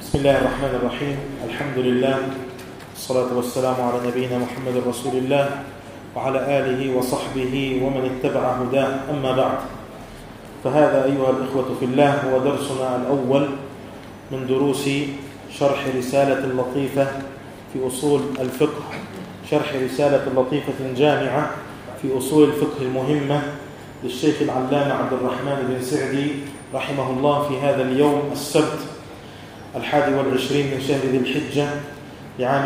بسم الله الرحمن الرحيم. الحمد لله والصلاة والسلام على نبينا محمد رسول الله وعلى آله وصحبه ومن اتبع هداه. أما بعد، فهذا أيها الإخوة في الله هو درسنا الأول من دروس شرح رسالة لطيفة في أصول الفقه، شرح رسالة لطيفة جامعة في أصول الفقه المهمة للشيخ العلامة عبد الرحمن بن سعدي رحمه الله في هذا اليوم السبت 21 من شهر ذي الحجة لعام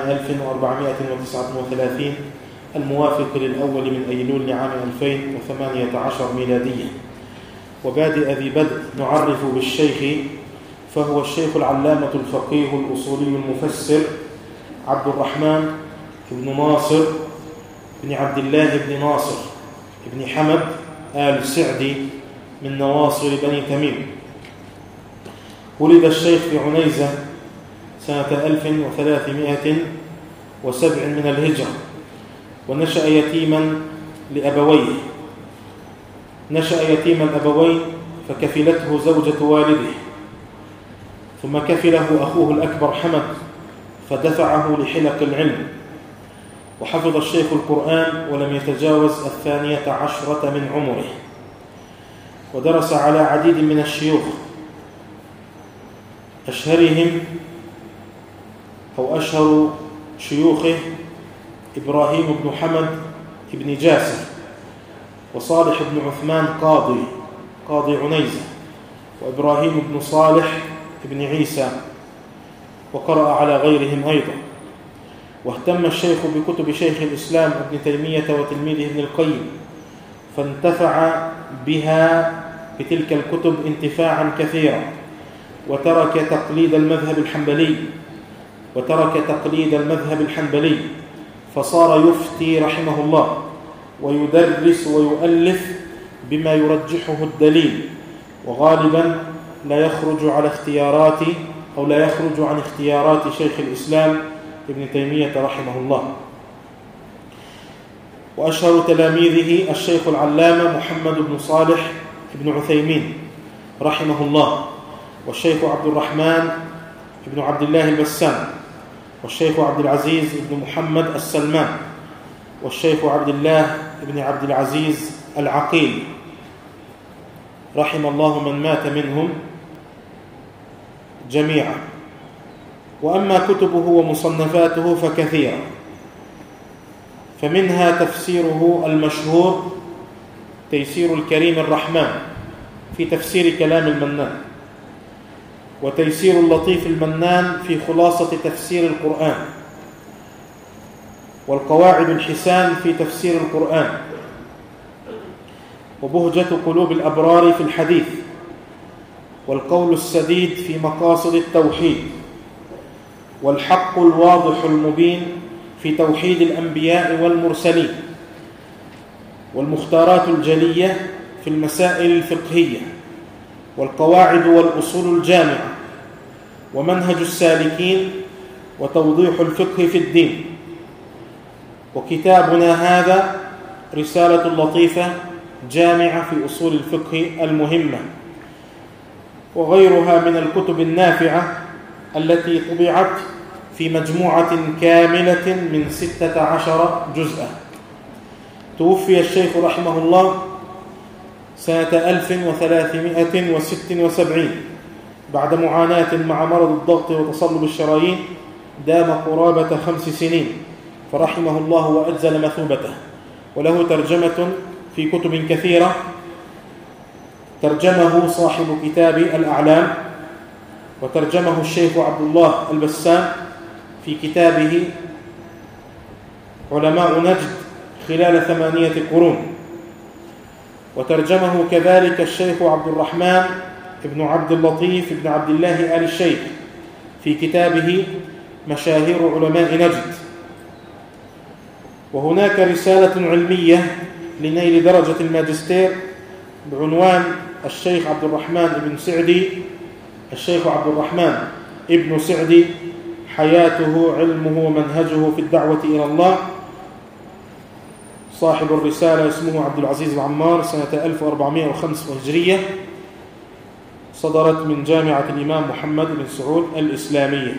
1439 الموافق للأول من أيلول لعام 2018 ميلادية. وبادئ ذي بدء نعرف بالشيخ، فهو الشيخ العلامة الفقيه الأصولي المفسر عبد الرحمن بن ناصر بن عبد الله بن ناصر بن حمد آل سعدي من نواصر بني تميم. ولد الشيخ في عنيزة سنة 1307 من الهجرة، ونشأ يتيما لأبويه. نشأ يتيما الأبوين فكفلته زوجة والده، ثم كفله أخوه الأكبر حمد فدفعه لحلق العلم، وحفظ الشيخ القرآن ولم يتجاوز 12 من عمره، ودرس على عديد من الشيوخ، أشهر شيوخه إبراهيم بن حمد بن جاسر، وصالح بن عثمان قاضي عنيزة، وإبراهيم بن صالح بن عيسى، وقرأ على غيرهم أيضا. واهتم الشيخ بكتب شيخ الإسلام ابن تيمية وتلميذه ابن القيم، فانتفع بها بتلك الكتب انتفاعا كثيرا، وترك تقليد المذهب الحنبلي فصار يفتي رحمه الله ويدرس ويؤلف بما يرجحه الدليل، وغالبا لا يخرج عن اختيارات شيخ الإسلام ابن تيمية رحمه الله. وأشهر تلاميذه الشيخ العلامة محمد بن صالح بن عثيمين رحمه الله، والشيخ عبد الرحمن بن عبد الله البسام، والشيخ عبد العزيز بن محمد السلمان، والشيخ عبد الله بن عبد العزيز العقيل، رحم الله من مات منهم جميعا. وأما كتبه ومصنفاته فكثيرة، فمنها تفسيره المشهور تيسير الكريم الرحمن في تفسير كلام المنان، وتيسير اللطيف المنان في خلاصة تفسير القرآن، والقواعد الحسان في تفسير القرآن، وبهجة قلوب الأبرار في الحديث، والقول السديد في مقاصد التوحيد، والحق الواضح المبين في توحيد الأنبياء والمرسلين، والمختارات الجلية في المسائل الفقهية، والقواعد والأصول الجامعة، ومنهج السالكين، وتوضيح الفقه في الدين. وكتابنا هذا رسالة لطيفة جامعة في أصول الفقه المهمة، وغيرها من الكتب النافعة التي طبعت في مجموعة كاملة من 16 جزءا. توفي الشيخ رحمه الله سنة 1376 بعد معاناة مع مرض الضغط وتصلب الشرايين دام قرابة 5 سنين، فرحمه الله وأجزل مثوبته. وله ترجمة في كتب كثيرة، ترجمه صاحب كتاب الأعلام، وترجمه الشيخ عبد الله البسام في كتابه علماء نجد خلال 8 قرون، وترجمه كذلك الشيخ عبد الرحمن ابن عبد اللطيف ابن عبد الله آل الشيخ في كتابه مشاهير علماء نجد. وهناك رسالة علمية لنيل درجة الماجستير بعنوان الشيخ عبد الرحمن ابن سعدي حياته علمه ومنهجه في الدعوة إلى الله. صاحب الرسالة اسمه عبد العزيز العمار، سنة 1405 هجرية، صدرت من جامعة الإمام محمد بن سعود الإسلامية.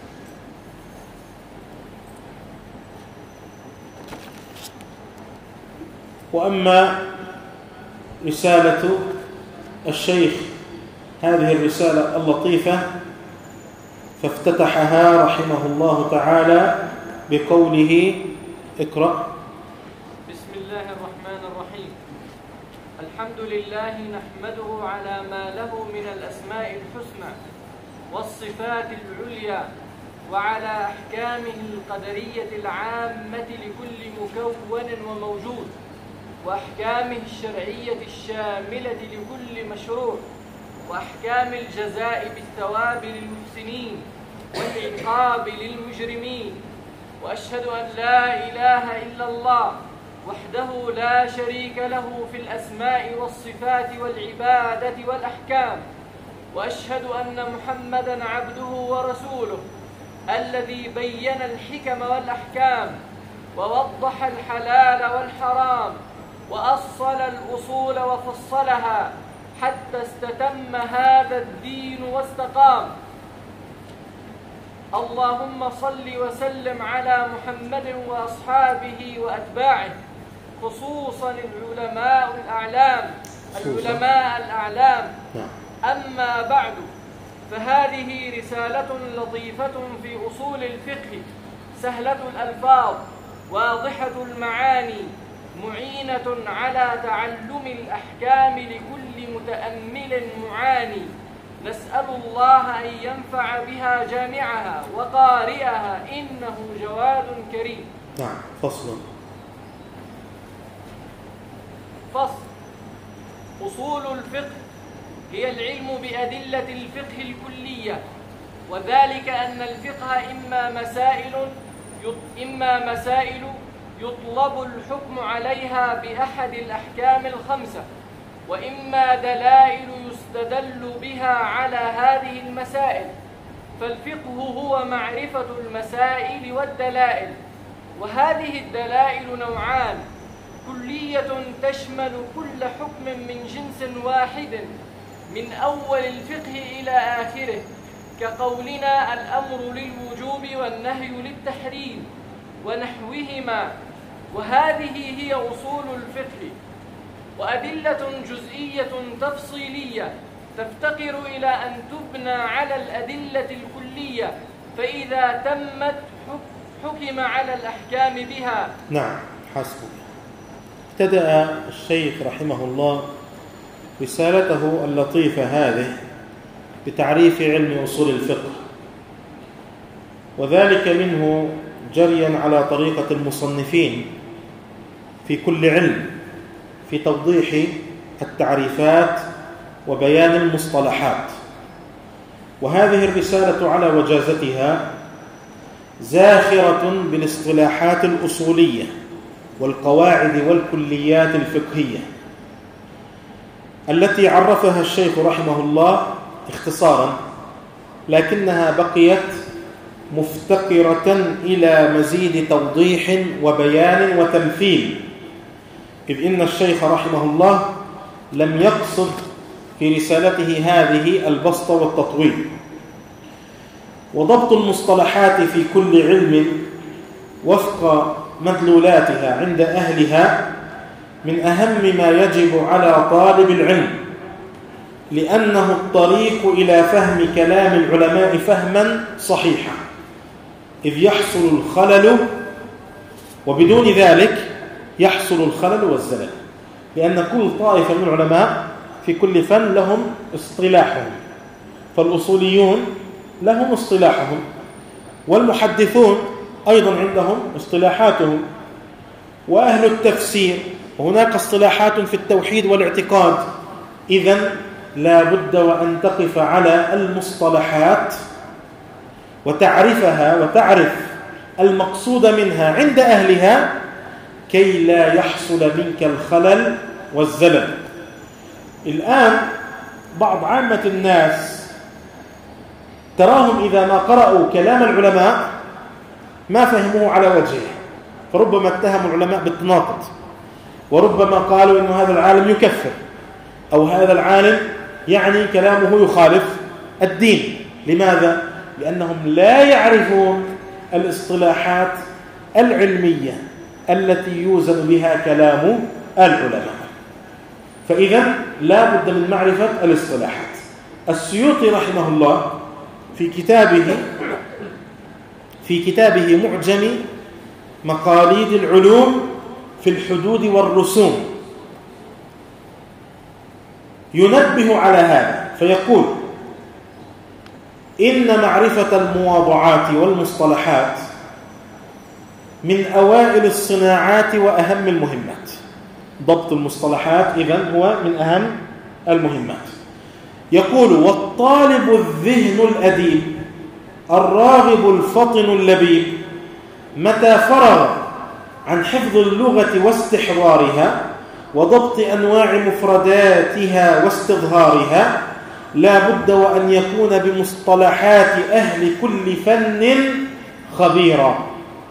وأما رسالة الشيخ هذه الرسالة اللطيفة فافتتحها رحمه الله تعالى بقوله: اقرأ. بسم الله الرحمن الرحيم. الحمد لله نحمده على ما له من الأسماء الحسنى والصفات العليا، وعلى أحكامه القدرية العامة لكل مكون وموجود، وأحكامه الشرعية الشاملة لكل مشروع، وأحكام الجزاء بالثواب للمحسنين والعقاب للمجرمين. وأشهد أن لا إله إلا الله وحده لا شريك له في الأسماء والصفات والعبادة والأحكام. وأشهد أن محمدًا عبده ورسوله الذي بين الحكم والأحكام، ووضح الحلال والحرام، وأصل الأصول وفصلها حتى استتم هذا الدين واستقام. اللهم صل وسلم على محمد وأصحابه وأتباعه، خصوصا العلماء الأعلام. أما بعد، فهذه رسالة لطيفة في أصول الفقه، سهلة الألفاظ، واضحة المعاني، معينة على تعلم الأحكام لكل متأمل معاني. نسأل الله أن ينفع بها جامعها وقارئها، إنه جواد كريم. نعم. فصل. أصول الفقه هي العلم بأدلة الفقه الكلية، وذلك أن الفقه إما مسائل يطلب الحكم عليها بأحد الأحكام الخمسة، وإما دلائل يستدل بها على هذه المسائل. فالفقه هو معرفة المسائل والدلائل، وهذه الدلائل نوعان: كلية تشمل كل حكم من جنس واحد من أول الفقه إلى آخره، كقولنا الأمر للوجوب والنهي للتحريم ونحوهما، وهذه هي أصول الفقه. وأدلة جزئية تفصيلية تفتقر إلى أن تبنى على الأدلة الكلية، فإذا تمت حكم على الأحكام بها. نعم، حسبك. ابتدأ الشيخ رحمه الله رسالته اللطيفة هذه بتعريف علم أصول الفقه، وذلك منه جريا على طريقة المصنفين في كل علم في توضيح التعريفات وبيان المصطلحات. وهذه الرسالة على وجازتها زاخرة بالاصطلاحات الأصولية والقواعد والكليات الفقهية التي عرفها الشيخ رحمه الله اختصارا، لكنها بقيت مفتقرة إلى مزيد توضيح وبيان وتمثيل، إذ إن الشيخ رحمه الله لم يقصد في رسالته هذه البسط والتطويل. وضبط المصطلحات في كل علم وفق مدلولاتها عند أهلها من أهم ما يجب على طالب العلم، لأنه الطريق إلى فهم كلام العلماء فهما صحيحا، إذ يحصل الخلل، وبدون ذلك يحصل الخلل والزلل، لأن كل طائفة من العلماء في كل فن لهم اصطلاحهم، فالأصوليون لهم اصطلاحهم، والمحدثون أيضا عندهم اصطلاحاتهم، وأهل التفسير وهناك اصطلاحات في التوحيد والاعتقاد. إذن لا بد وأن تقف على المصطلحات وتعرفها وتعرف المقصود منها عند أهلها كي لا يحصل منك الخلل والزلل. الآن بعض عامة الناس تراهم إذا ما قرأوا كلام العلماء ما فهموه على وجهه، فربما اتهموا العلماء بالتناقض، وربما قالوا إن هذا العالم يكفر، أو هذا العالم يعني كلامه يخالف الدين. لماذا؟ لأنهم لا يعرفون الاصطلاحات العلمية التي يوزن بها كلام العلماء، فإذا لا بد من معرفة الاصطلاحات. السيوطي رحمه الله في كتابه معجم مقاليد العلوم في الحدود والرسوم ينبه على هذا فيقول: إن معرفة المواضعات والمصطلحات من أوائل الصناعات وأهم المهمات. ضبط المصطلحات إذن هو من أهم المهمات. يقول: والطالب الذهن الأديب الراغب الفطن اللبيب متى فرغ عن حفظ اللغة واستحضارها وضبط أنواع مفرداتها واستظهارها لا بد وأن يكون بمصطلحات أهل كل فن خبيرا،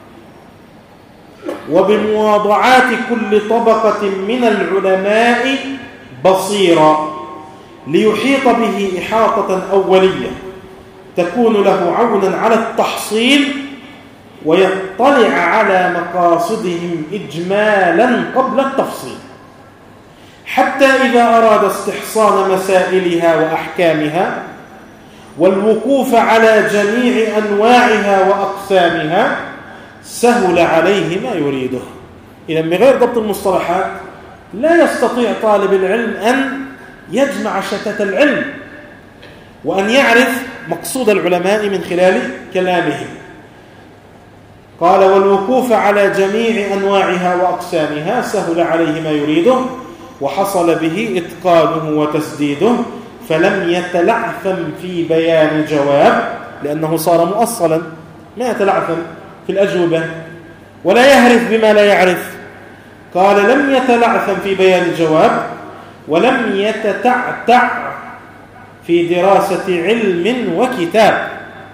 وبمواضعات كل طبقة من العلماء بصيرا، ليحيط به إحاطة أولية تكون له عونا على التحصيل ويطلع على مقاصدهم إجمالا قبل التفصيل، حتى إذا أراد استحصان مسائلها وأحكامها والوقوف على جميع أنواعها وأقسامها سهل عليه ما يريده. إذا بغير ضبط المصطلحات لا يستطيع طالب العلم أن يجمع شتات العلم وأن يعرف مقصود العلماء من خلال كلامهم. قال: والوقوف على جميع أنواعها وأقسامها سهل عليه ما يريده وحصل به إتقانه وتسديده، فلم يتلعثم في بيان جواب، لأنه صار مؤصلا ما يتلعثم في الأجوبة ولا يهرف بما لا يعرف. قال: لم يتلعثم في بيان جواب ولم يتتعتع في دراسة علم وكتاب،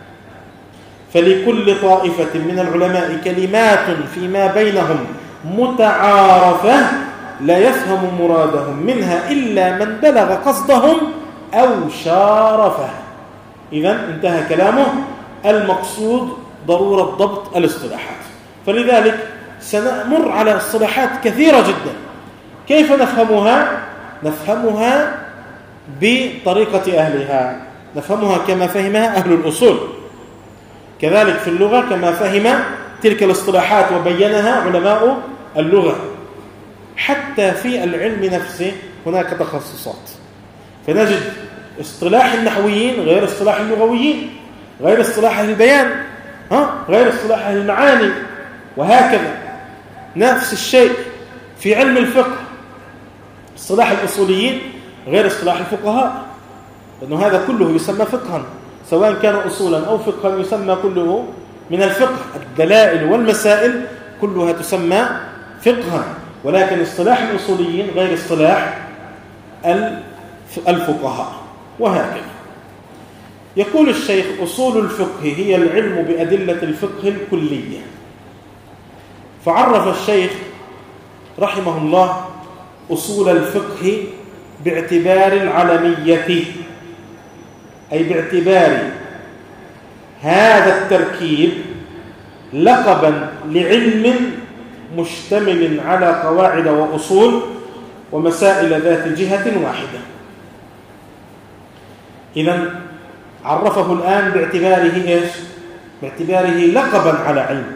فلكل طائفة من العلماء كلمات فيما بينهم متعارفة لا يفهم مرادهم منها إلا من بلغ قصدهم أو شارفه. إذن انتهى كلامه. المقصود ضرورة ضبط الاصطلاحات. فلذلك سنمر على اصطلاحات كثيرة جدا. كيف نفهمها؟ نفهمها بطريقة أهلها، نفهمها كما فهمها أهل الأصول، كذلك في اللغة كما فهم تلك الاصطلاحات وبينها علماء اللغة. حتى في العلم نفسه هناك تخصصات، فنجد اصطلاح النحويين غير اصطلاح اللغويين، غير اصطلاح البيان، غير اصطلاح المعاني، وهكذا. نفس الشيء في علم الفقه، اصطلاح الأصوليين غير اصطلاح الفقهاء، لأنه هذا كله يسمى فقها، سواء كان أصولا أو فقها يسمى كله من الفقه. الدلائل والمسائل كلها تسمى فقها، ولكن اصطلاح الأصوليين غير اصطلاح الفقهاء، وهكذا. يقول الشيخ: أصول الفقه هي العلم بأدلة الفقه الكلية. فعرف الشيخ رحمه الله أصول الفقه باعتبار العلمية، أي باعتبار هذا التركيب لقبا لعلم مشتمل على قواعد وأصول ومسائل ذات جهة واحدة. إذن عرفه الآن باعتباره إيش؟ باعتباره لقبا على علم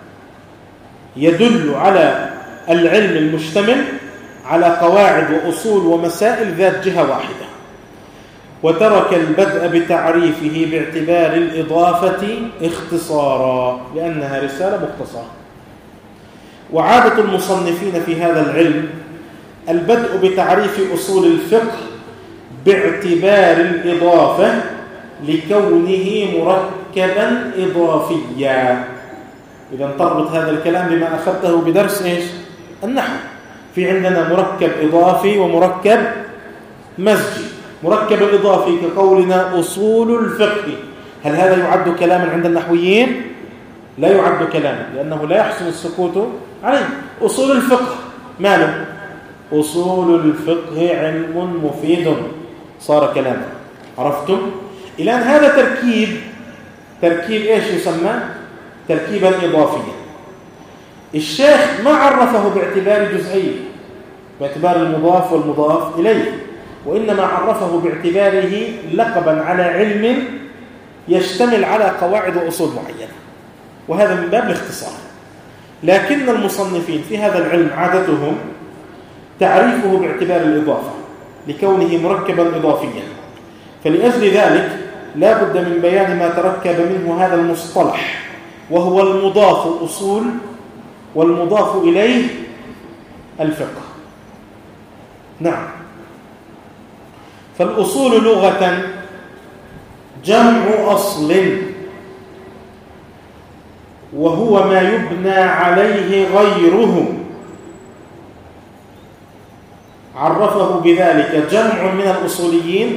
يدل على العلم المشتمل على قواعد وأصول ومسائل ذات جهة واحدة، وترك البدء بتعريفه باعتبار الإضافة اختصارا لأنها رسالة مختصرة. وعادة المصنفين في هذا العلم البدء بتعريف أصول الفقه باعتبار الإضافة لكونه مركبا إضافيا. إذا تربط هذا الكلام بما أخذته بدرس إيش؟ النحو. في عندنا مركب إضافي ومركب مزجي. مركب الإضافي كقولنا أصول الفقه، هل هذا يعد كلاما عند النحويين؟ لا يعد كلاما، لأنه لا يحسن السكوت عليه. أصول الفقه ماله؟ أصول الفقه علم مفيد صار كلاما. عرفتم؟ الآن هذا تركيب إيش يسمى؟ تركيبا إضافيا. الشيخ ما عرفه باعتبار جزئي، باعتبار المضاف والمضاف إليه، وإنما عرفه باعتباره لقبا على علم يشتمل على قواعد وأصول معينة، وهذا من باب الاختصار. لكن المصنفين في هذا العلم عادتهم تعريفه باعتبار الإضافة لكونه مركبا إضافيا، فلأجل ذلك لا بد من بيان ما تركب منه هذا المصطلح، وهو المضاف أصول والمضاف إليه الفقه. نعم. فالأصول لغة جمع أصل، وهو ما يبنى عليه غيره، عرفه بذلك جمع من الأصوليين،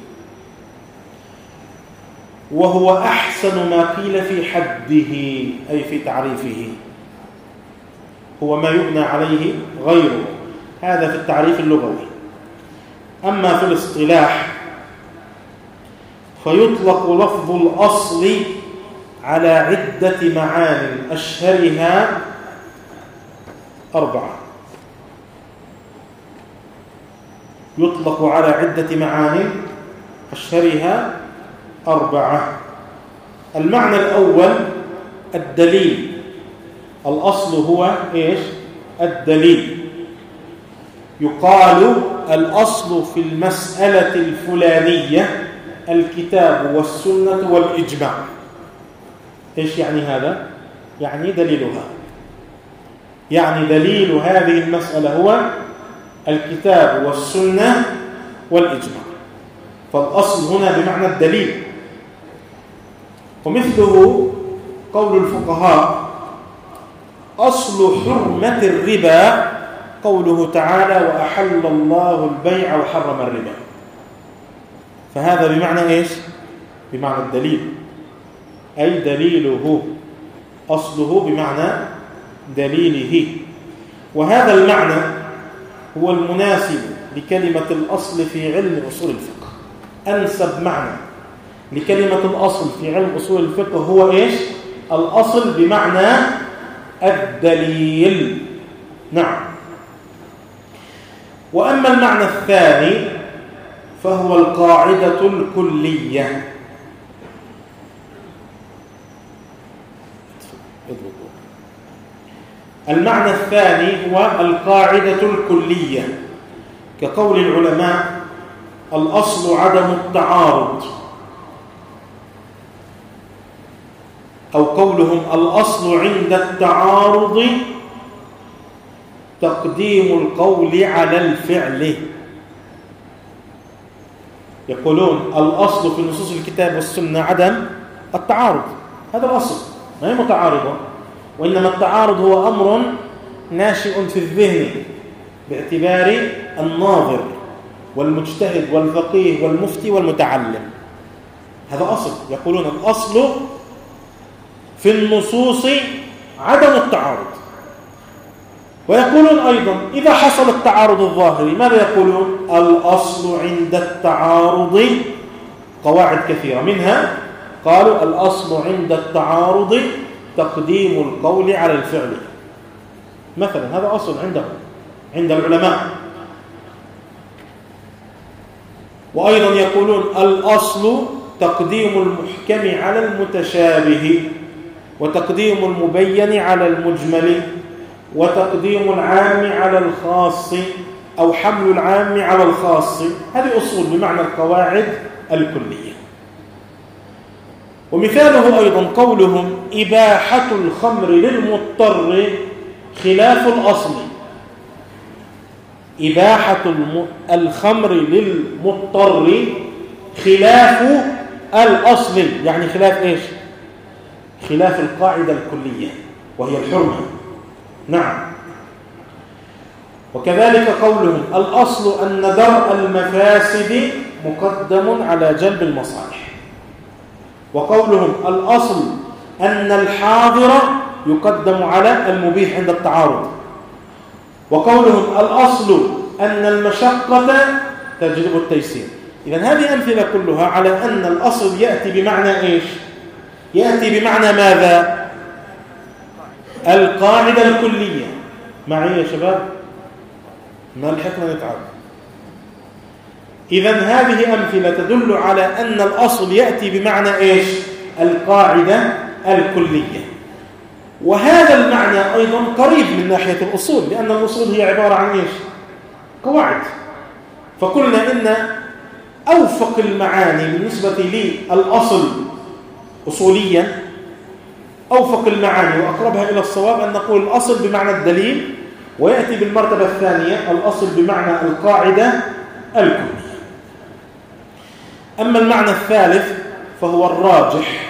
وهو أحسن ما قيل في حده أي في تعريفه. هو ما يبنى عليه غيره، هذا في التعريف اللغوي. أما في الاصطلاح فيطلق لفظ الأصل على عدة معان أشهرها 4. يطلق على عدة معان أشهرها 4. المعنى الأول الدليل. الأصل هو إيش؟ الدليل. يقال الأصل في المسألة الفلانية الكتاب والسنة والإجماع. إيش يعني هذا؟ يعني دليلها، يعني دليل هذه المسألة هو الكتاب والسنة والإجماع. فالأصل هنا بمعنى الدليل. ومثله قول الفقهاء أصل حرمة الربا قوله تعالى وأحل الله البيع وحرم الربا. فهذا بمعنى إيش؟ بمعنى الدليل، أي دليله، أصله بمعنى دليله. وهذا المعنى هو المناسب لكلمة الأصل في علم أصول الفقه. أنسب معنى لكلمة الأصل في علم أصول الفقه هو إيش؟ الأصل بمعنى الدليل. نعم. وأما المعنى الثاني فهو القاعدة الكلية. المعنى الثاني هو القاعدة الكلية، كقول العلماء الأصل عدم التعارض، أو قولهم الأصل عند التعارض تقديم القول على الفعل. يقولون الأصل في نصوص الكتاب والسنة عدم التعارض، هذا الأصل، ما هي متعارضة، وإنما التعارض هو أمر ناشئ في الذهن باعتبار الناظر والمجتهد والفقيه والمفتي والمتعلم. هذا أصل. يقولون الأصل في النصوص عدم التعارض. ويقولون أيضا إذا حصل التعارض الظاهري ماذا يقولون؟ الأصل عند التعارض قواعد كثيرة، منها قالوا الأصل عند التعارض تقديم القول على الفعل مثلا. هذا أصل عندهم عند العلماء. وأيضا يقولون الأصل تقديم المحكم على المتشابه، وتقديم المبين على المجمل، وتقديم العام على الخاص، أو حمل العام على الخاص. هذه أصول بمعنى القواعد الكلية. ومثاله أيضا قولهم إباحة الخمر للمضطر خلاف الأصل. إباحة الخمر للمضطر خلاف الأصل، يعني خلاف إيش؟ خلاف القاعدة الكلية وهي الحرمة. نعم. وكذلك قولهم الأصل أن درء المفاسد مقدم على جلب المصالح. وقولهم الأصل أن الحاضر يقدم على المبيح عند التعارض. وقولهم الأصل أن المشقة تجلب التيسير. إذن هذه أمثلة كلها على أن الأصل يأتي بمعنى إيش؟ يأتي بمعنى ماذا؟ القاعدة الكلية. معي يا شباب؟ ما لحقنا نتعب. إذن هذه أمثلة تدل على أن الأصل يأتي بمعنى إيش؟ القاعدة الكلية. وهذا المعنى أيضا قريب من ناحية الأصول، لأن الأصول هي عبارة عن إيش؟ قواعد. فقلنا إن أوفق المعاني بالنسبة للأصل أصوليا، أوفق المعاني وأقربها إلى الصواب أن نقول الأصل بمعنى الدليل، ويأتي بالمرتبة الثانية الأصل بمعنى القاعدة الكلية. أما المعنى الثالث فهو الراجح،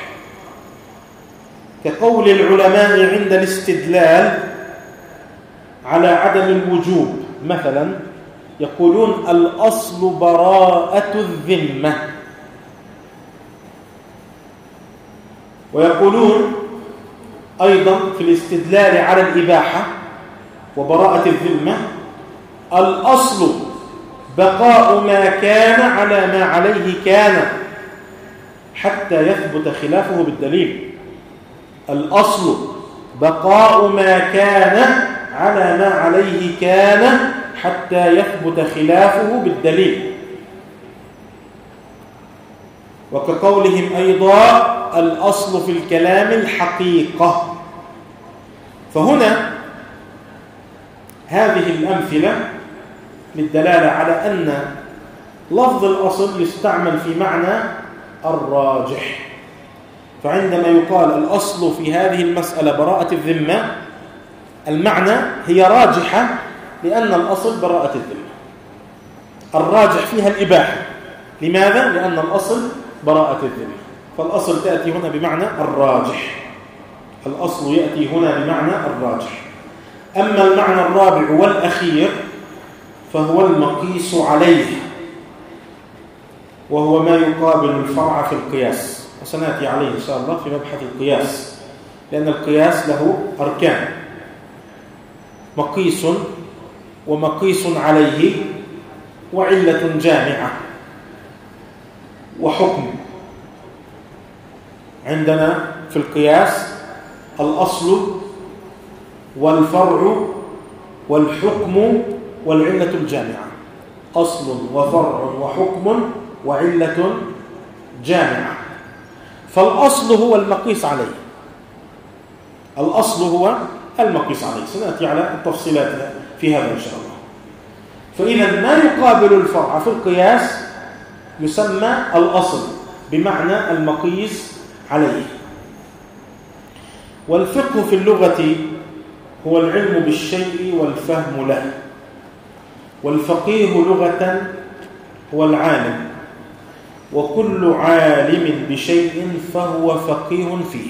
كقول العلماء عند الاستدلال على عدم الوجوب. مثلا يقولون الأصل براءة الذمة، ويقولون أيضا في الاستدلال على الإباحة وبراءة الذمة الأصل بقاء ما كان على ما عليه كان حتى يثبت خلافه بالدليل. الأصل بقاء ما كان على ما عليه كان حتى يثبت خلافه بالدليل. وكقولهم أيضا الأصل في الكلام الحقيقة. فهنا هذه الأمثلة للدلالة على أن لفظ الأصل يستعمل في معنى الراجح. فعندما يقال الأصل في هذه المسألة براءة الذمة، المعنى هي راجحة لأن الأصل براءة الذمة. الراجح فيها الإباحة. لماذا؟ لأن الأصل براءة الذمة. فالأصل تأتي هنا بمعنى الراجح. الأصل يأتي هنا بمعنى الراجح. أما المعنى الرابع والأخير فهو المقيس عليه، وهو ما يقابل الفرع في القياس، وسنأتي عليه إن شاء الله في مبحث القياس، لأن القياس له أركان: مقيس ومقيس عليه وعلة جامعة وحكم. عندنا في القياس الأصل والفرع والحكم والعلة الجامعة. أصل وفرع وحكم وعلة جامعة. فالأصل هو المقيس عليه. الأصل هو المقيس عليه. سنأتي على التفصيلات في هذا إن شاء الله. فإذا ما يقابل الفرع في القياس يسمى الأصل بمعنى المقيس عليه. والفقه في اللغة هو العلم بالشيء والفهم له. والفقيه لغة هو العالم، وكل عالم بشيء فهو فقيه فيه.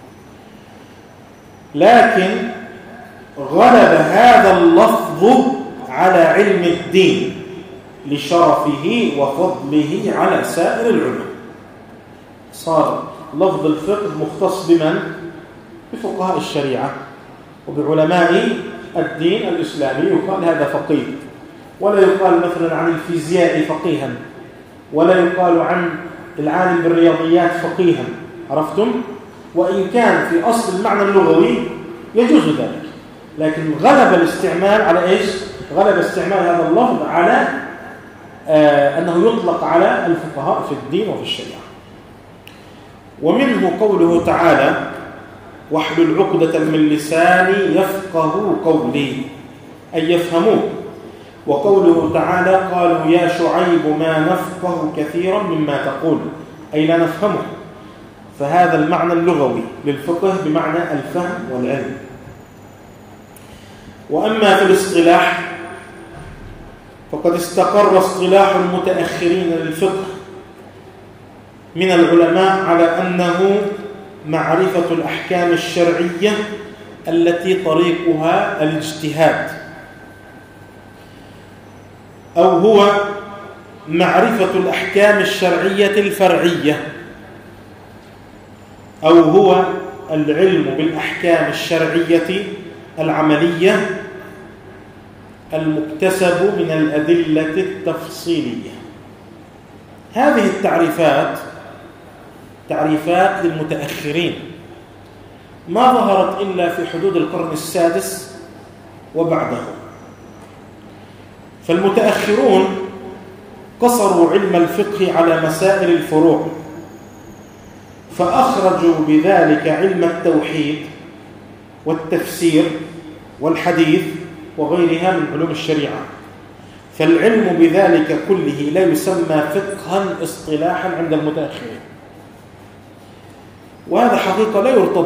لكن غلب هذا اللفظ على علم الدين لشرفه وفضله على سائر العلوم. صار لفظ الفقه مختص بمن؟ بفقهاء الشريعة وبعلماء الدين الإسلامي. يقال هذا فقيه، ولا يقال مثلا عن الفيزياء فقيها، ولا يقال عن العالم بالرياضيات فقيها. عرفتم؟ وإن كان في أصل المعنى اللغوي يجوز ذلك، لكن غلب الاستعمال على إيش؟ غلب استعمال هذا اللفظ على أنه يطلق على الفقهاء في الدين وفي الشريعة. ومنه قوله تعالى: واحلل عقدة من لساني يفقه قولي، أي يفهموه. وقوله تعالى: قالوا يا شعيب ما نفقه كثيرا مما تقول، أي لا نفهمه. فهذا المعنى اللغوي للفقه بمعنى الفهم والعلم. وأما في الاصطلاح فقد استقر اصطلاح المتأخرين للفقه من العلماء على أنه معرفة الأحكام الشرعية التي طريقها الاجتهاد، أو هو معرفة الأحكام الشرعية الفرعية، أو هو العلم بالأحكام الشرعية العملية المكتسب من الأدلة التفصيلية. هذه التعريفات تعريفات للمتأخرين، ما ظهرت إلا في حدود القرن السادس وبعده. فالمتأخرون قصروا علم الفقه على مسائل الفروع، فأخرجوا بذلك علم التوحيد والتفسير والحديث وغيرها من علوم الشريعة، فالعلم بذلك كله لا يسمى فقها اصطلاحا عند المتأخرين، وهذا حقيقة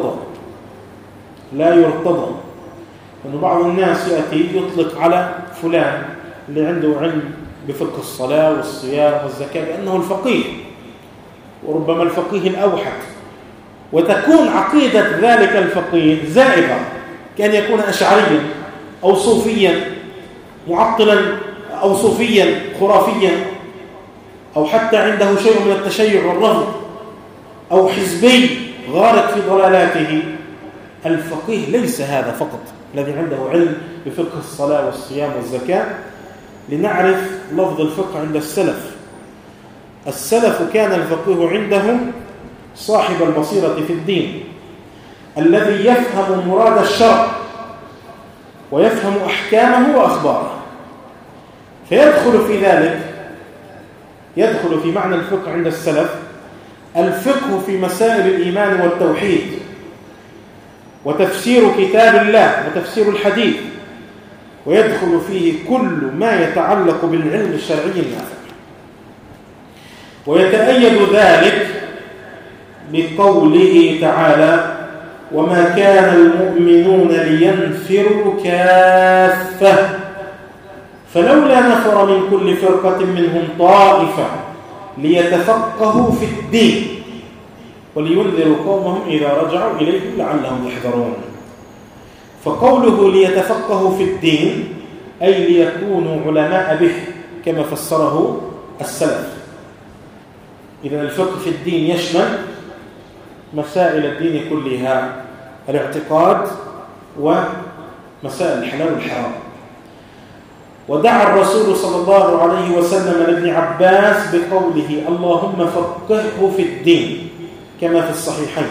لا يرتضى. أن بعض الناس يأتي يطلق على فلان اللي عنده علم بفقه الصلاة والصيام والزكاة بأنه الفقيه، وربما الفقيه الأوحد، وتكون عقيدة ذلك الفقيه زائغة، كأن يكون أشعريا أو صوفيا معطلا أو صوفيا خرافيا، أو حتى عنده شيء من التشيع والرفض، أو حزبي غارق في ضلالاته. الفقيه ليس هذا فقط الذي عنده علم بفقه الصلاة والصيام والزكاة. لنعرف لفظ الفقه عند السلف كان الفقيه عندهم صاحب البصيرة في الدين، الذي يفهم مراد الشرع ويفهم أحكامه وأخباره، فيدخل في ذلك، يدخل في معنى الفقه عند السلف الفقه في مسائل الإيمان والتوحيد، وتفسير كتاب الله وتفسير الحديث، ويدخل فيه كل ما يتعلق بالعلم الشرعي النافع. ويتأيد ذلك بقوله تعالى: وما كان المؤمنون لينفروا كافة فلولا نفر من كل فرقة منهم طائفة ليتفقهوا في الدين ولينذروا قومهم إذا رجعوا إليهم لعلهم يحذرون. فقوله ليتفقهوا في الدين أي ليكونوا علماء به كما فسره السلف. إذن الفقه في الدين يشمل مسائل الدين كلها، الاعتقاد ومسائل الحلال والحرام. ودعا الرسول صلى الله عليه وسلم لابن عباس بقوله: اللهم فقهه في الدين، كما في الصحيحين.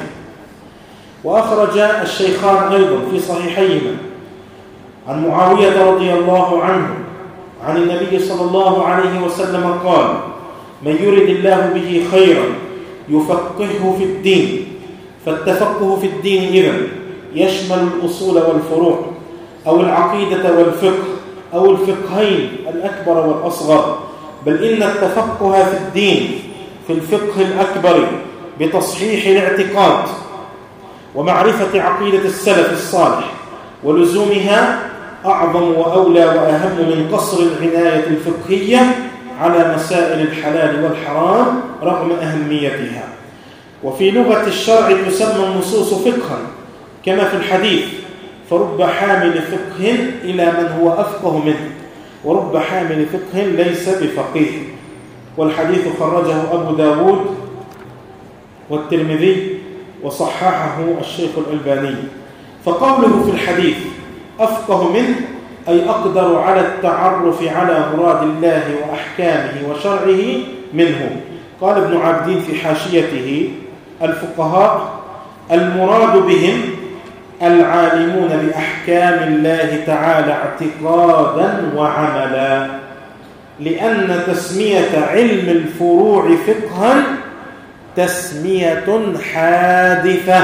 وأخرج الشيخان أيضا في صحيحيهما عن معاوية رضي الله عنه عن النبي صلى الله عليه وسلم قال: من يرد الله به خيرا يفقهه في الدين. فالتفقه في الدين إذن يشمل الأصول والفروع، أو العقيدة والفقه، أو الفقهين الأكبر والأصغر، بل إن التفقه في الدين في الفقه الأكبر بتصحيح الاعتقاد ومعرفة عقيدة السلف الصالح ولزومها أعظم وأولى وأهم من قصر العناية الفقهية على مسائل الحلال والحرام رغم أهميتها. وفي لغة الشرع تسمى النصوص فقها كما في الحديث: فرب حامل فقه إلى من هو أفقه منه، ورب حامل فقه ليس بفقيه. والحديث خرجه أبو داود والترمذي وصححه الشيخ الألباني. فقوله في الحديث أفقه منه أي أقدر على التعرف على مراد الله وأحكامه وشرعه منه. قال ابن عابدين في حاشيته: الفقهاء المراد بهم العالمون بأحكام الله تعالى اعتقادا وعملا، لأن تسمية علم الفروع فقها تسمية حادثة.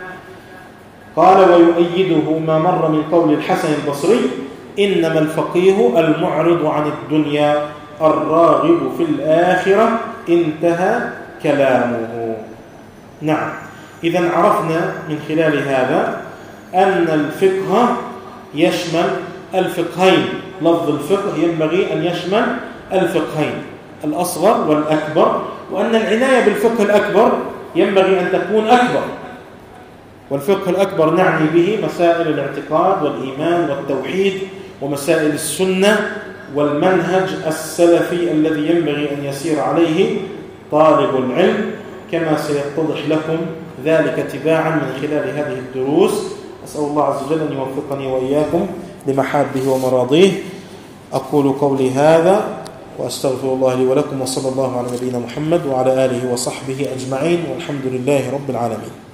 قال: ويؤيده ما مر من قول الحسن البصري: إنما الفقيه المعرض عن الدنيا الراغب في الآخرة. انتهى كلامه. نعم، إذن عرفنا من خلال هذا أن الفقه يشمل الفقهين. لفظ الفقه ينبغي أن يشمل الفقهين الأصغر والأكبر، وأن العناية بالفقه الأكبر ينبغي أن تكون أكبر. والفقه الأكبر نعني به مسائل الاعتقاد والإيمان والتوحيد ومسائل السنة والمنهج السلفي الذي ينبغي أن يسير عليه طالب العلم، كما سيتضح لكم ذلك تباعا من خلال هذه الدروس. أسأل الله عز وجل أن يوفقني وإياكم لمحابه ومراضيه. أقول قولي هذا وأستغفر الله لي ولكم، وصلى الله على نبينا محمد وعلى آله وصحبه أجمعين، والحمد لله رب العالمين.